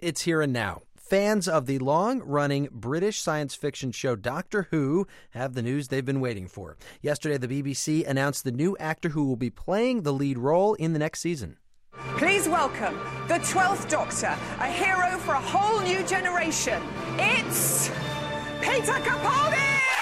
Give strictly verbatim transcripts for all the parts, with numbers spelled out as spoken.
It's here and now. Fans of the long-running British science fiction show Doctor Who have the news they've been waiting for. Yesterday, the B B C announced the new actor who will be playing the lead role in the next season. Please welcome the twelfth Doctor, a hero for a whole new generation. It's Peter Capaldi!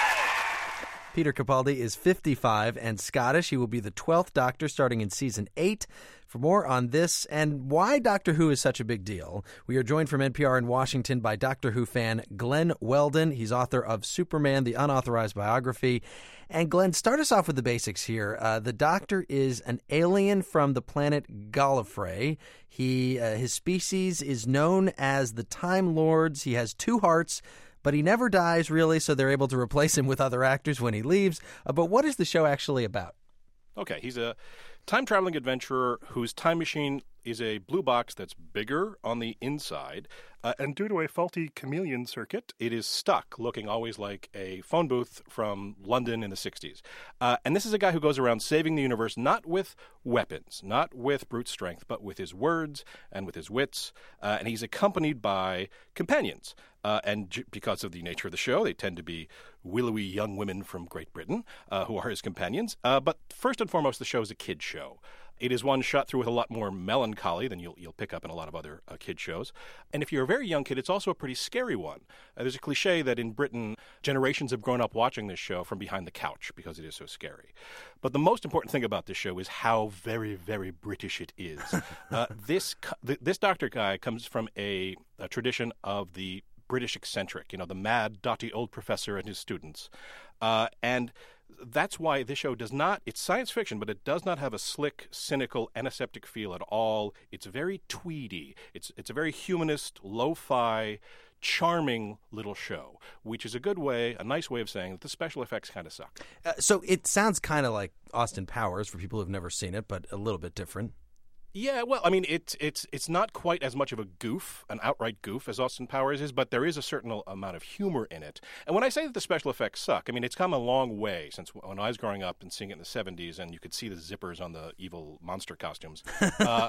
Peter Capaldi is fifty-five and Scottish. He will be the twelfth Doctor starting in season eight. For more on this and why Doctor Who is such a big deal, we are joined from N P R in Washington by Doctor Who fan Glenn Weldon. He's author of Superman, the Unauthorized Biography. And Glenn, start us off with the basics here. Uh, the Doctor is an alien from the planet Gallifrey. He, uh, his species is known as the Time Lords. He has two hearts, but he never dies, really, so they're able to replace him with other actors when he leaves. Uh, but what is the show actually about? Okay, he's a time-traveling adventurer whose time machine is a blue box that's bigger on the inside, uh, and due to a faulty chameleon circuit, it is stuck, looking always like a phone booth from London in the sixties. Uh, and this is a guy who goes around saving the universe not with weapons, not with brute strength, but with his words and with his wits, uh, and he's accompanied by companions. Uh, and j- because of the nature of the show, they tend to be willowy young women from Great Britain uh, who are his companions. Uh, but first and foremost, the show is a kid show. It is one shot through with a lot more melancholy than you'll you'll pick up in a lot of other uh, kid shows. And if you're a very young kid, it's also a pretty scary one. Uh, there's a cliche that in Britain, generations have grown up watching this show from behind the couch because it is so scary. But the most important thing about this show is how very, very British it is. uh, this this Doctor guy comes from a, a tradition of the British eccentric, you know, the mad, dotty old professor and his students. Uh, and that's why this show does not, it's science fiction, but it does not have a slick, cynical, antiseptic feel at all. It's very tweedy. It's it's a very humanist, lo-fi, charming little show, which is a good way, a nice way of saying that the special effects kind of suck. Uh, so it sounds kind of like Austin Powers for people who've never seen it, but a little bit different. Yeah, well, I mean, it's it's it's not quite as much of a goof, an outright goof, as Austin Powers is, but there is a certain amount of humor in it. And when I say that the special effects suck, I mean, it's come a long way since when I was growing up and seeing it in the seventies, and you could see the zippers on the evil monster costumes. Uh,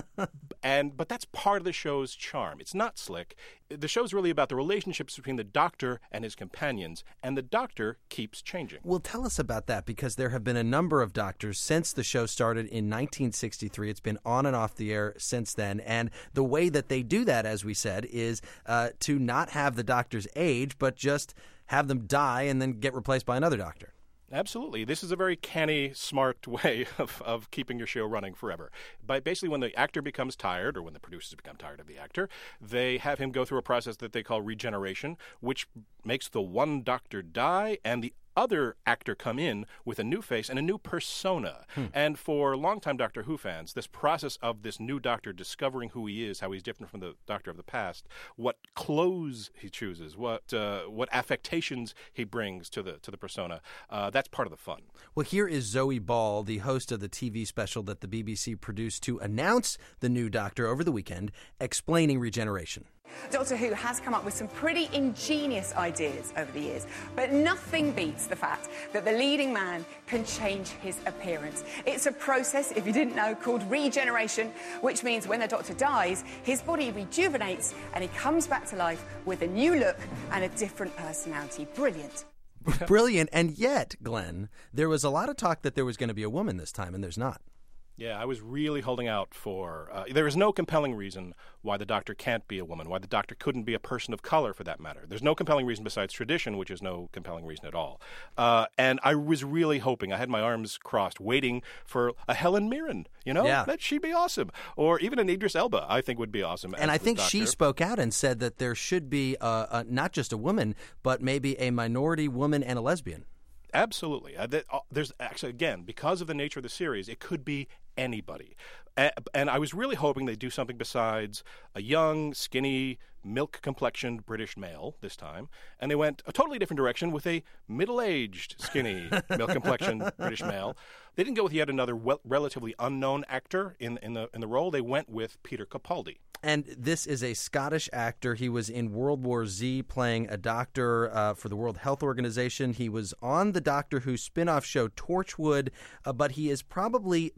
and but that's part of the show's charm. It's not slick. The show's really about the relationships between the Doctor and his companions, and the Doctor keeps changing. Well, tell us about that, because there have been a number of Doctors since the show started in nineteen sixty-three. It's been on on and off the air since then. And the way that they do that, as we said, is uh, to not have the Doctors age, but just have them die and then get replaced by another Doctor. Absolutely. This is a very canny, smart way of, of keeping your show running forever. But basically, when the actor becomes tired, or when the producers become tired of the actor, they have him go through a process that they call regeneration, which makes the one Doctor die and the other actor come in with a new face and a new persona. Hmm. And for longtime Doctor Who fans, this process of this new Doctor discovering who he is, how he's different from the Doctor of the past, what clothes he chooses, what uh, what affectations he brings to the to the persona, uh, that's part of the fun. Well, here is Zoe Ball, the host of the T V special that the B B C produced to announce the new Doctor over the weekend, explaining regeneration. Doctor Who has come up with some pretty ingenious ideas over the years, but nothing beats the fact that the leading man can change his appearance. It's a process, if you didn't know, called regeneration, which means when the Doctor dies, his body rejuvenates and he comes back to life with a new look and a different personality. Brilliant. Brilliant. And yet, Glenn, there was a lot of talk that there was going to be a woman this time, and there's not. Yeah, I was really holding out for... Uh, there is no compelling reason why the Doctor can't be a woman, why the Doctor couldn't be a person of color, for that matter. There's no compelling reason besides tradition, which is no compelling reason at all. Uh, and I was really hoping, I had my arms crossed, waiting for a Helen Mirren, you know? Yeah. That she'd be awesome. Or even an Idris Elba, I think would be awesome. And I think Doctor. she spoke out and said that there should be uh, uh, not just a woman, but maybe a minority woman and a lesbian. Absolutely. Uh, that, uh, there's actually, again, because of the nature of the series, it could be anybody. A- and I was really hoping they'd do something besides a young, skinny, milk-complexioned British male this time. And they went a totally different direction with a middle-aged, skinny, milk-complexioned British male. They didn't go with yet another well, relatively unknown actor in, in, the, in the role. They went with Peter Capaldi. And this is a Scottish actor. He was in World War Z playing a doctor uh, for the World Health Organization. He was on the Doctor Who spin-off show Torchwood, uh, but he is probably best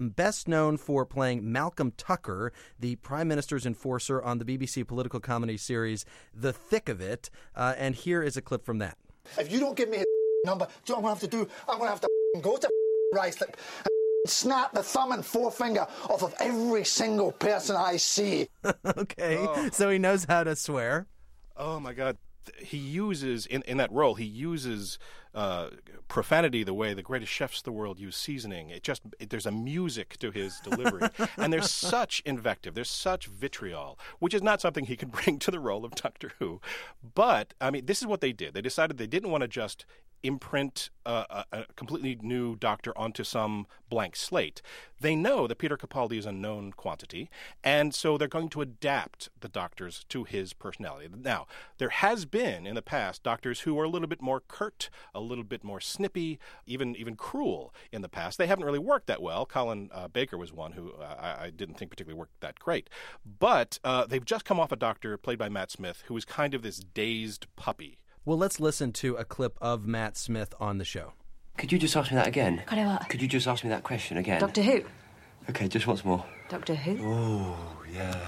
best known for playing Malcolm Tucker, the Prime Minister's enforcer on the B B C political comedy series The Thick of It. Uh, and here is a clip from that. If you don't give me his number, do you know what I'm going to have to do? I'm going to have to go to Rice and snap the thumb and forefinger off of every single person I see. Okay, oh. So he knows how to swear. Oh, my God. He uses, in, in that role, he uses uh, profanity the way the greatest chefs of the world use seasoning. It just, it, there's a music to his delivery. And there's such invective, there's such vitriol, which is not something he can bring to the role of Doctor Who. But, I mean, this is what they did. They decided they didn't want to just imprint uh, a, a completely new Doctor onto some blank slate. They know that Peter Capaldi is a known quantity, and so they're going to adapt the Doctors to his personality. Now, there has been in the past Doctors who are a little bit more curt, a little bit more snippy, even even cruel in the past. They haven't really worked that well. Colin uh, Baker was one who uh, I, I didn't think particularly worked that great. But uh, they've just come off a Doctor played by Matt Smith who is kind of this dazed puppy. Well, let's listen to a clip of Matt Smith on the show. Could you just ask me that again? Could I what? Could you just ask me that question again? Doctor Who? Okay, just once more. Doctor Who? Oh, yeah.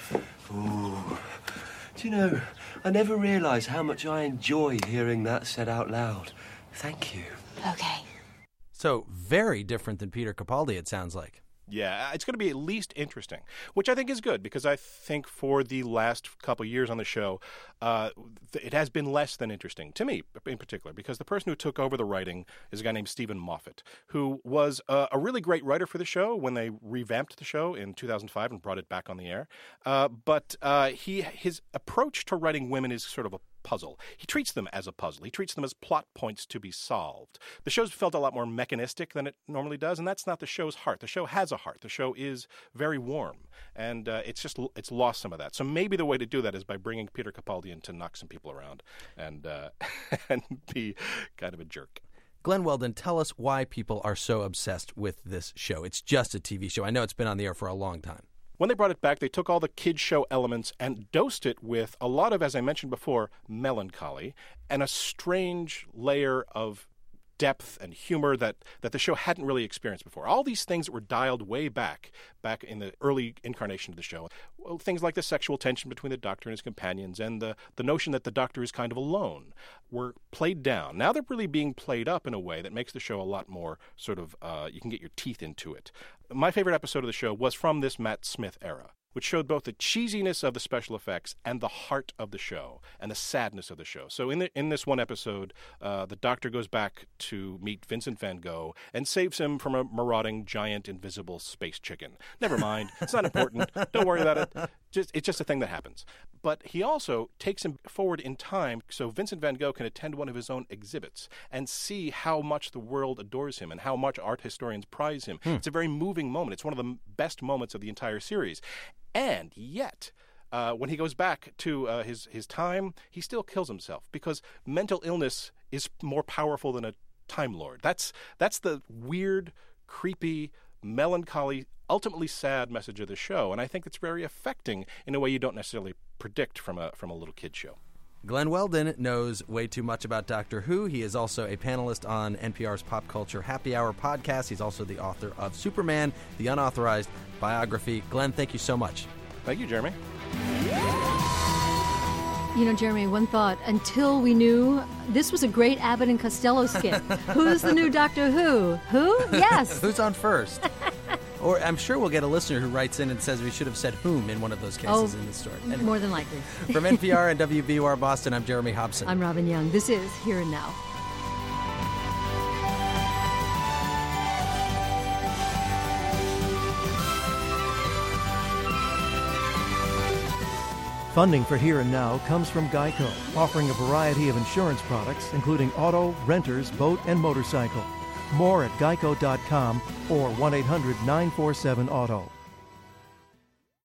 Oh. Do you know, I never realised how much I enjoy hearing that said out loud. Thank you. Okay. So, very different than Peter Capaldi, it sounds like. Yeah, it's going to be at least interesting, which I think is good because I think for the last couple of years on the show, uh, th- it has been less than interesting to me in particular because the person who took over the writing is a guy named Stephen Moffat, who was uh, a really great writer for the show when they revamped the show in two thousand five and brought it back on the air. Uh, but uh, he his approach to writing women is sort of a puzzle. He treats them as a puzzle. He treats them as plot points to be solved. The show's felt a lot more mechanistic than it normally does, and that's not the show's heart. The show has a heart. The show is very warm, and uh, it's just it's lost some of that. So maybe the way to do that is by bringing Peter Capaldi in to knock some people around and uh, and be kind of a jerk. Glenn Weldon, tell us why people are so obsessed with this show. It's just a T V show. I know it's been on the air for a long time. When they brought it back, they took all the kids' show elements and dosed it with a lot of, as I mentioned before, melancholy and a strange layer of depth and humor that, that the show hadn't really experienced before. All these things that were dialed way back, back in the early incarnation of the show. Well, things like the sexual tension between the Doctor and his companions and the, the notion that the Doctor is kind of alone were played down. Now they're really being played up in a way that makes the show a lot more sort of, uh, you can get your teeth into it. My favorite episode of the show was from this Matt Smith era, which showed both the cheesiness of the special effects and the heart of the show and the sadness of the show. So in the, in this one episode, uh, the Doctor goes back to meet Vincent van Gogh and saves him from a marauding, giant, invisible space chicken. Never mind. It's not important. Don't worry about it. Just, it's just a thing that happens. But he also takes him forward in time so Vincent van Gogh can attend one of his own exhibits and see how much the world adores him and how much art historians prize him. Hmm. It's a very moving moment. It's one of the best moments of the entire series. And yet, uh, when he goes back to uh, his, his time, he still kills himself because mental illness is more powerful than a Time Lord. That's, that's the weird, creepy, melancholy, ultimately sad message of the show. And I think it's very affecting in a way you don't necessarily predict from a, from a little kid show. Glenn Weldon knows way too much about Doctor Who. He is also a panelist on N P R's Pop Culture Happy Hour podcast. He's also the author of Superman, the unauthorized biography. Glenn, thank you so much. Thank you, Jeremy. You know, Jeremy, one thought. Until we knew, this was a great Abbott and Costello skit. Who's the new Doctor Who? Who? Yes. Who's on first? Or I'm sure we'll get a listener who writes in and says we should have said whom in one of those cases oh, in this story. Anyway. More than likely. From N P R and W B U R Boston, I'm Jeremy Hobson. I'm Robin Young. This is Here and Now. Funding for Here and Now comes from Geico, offering a variety of insurance products, including auto, renters, boat, and motorcycle. More at geico dot com or one eight hundred nine four seven auto.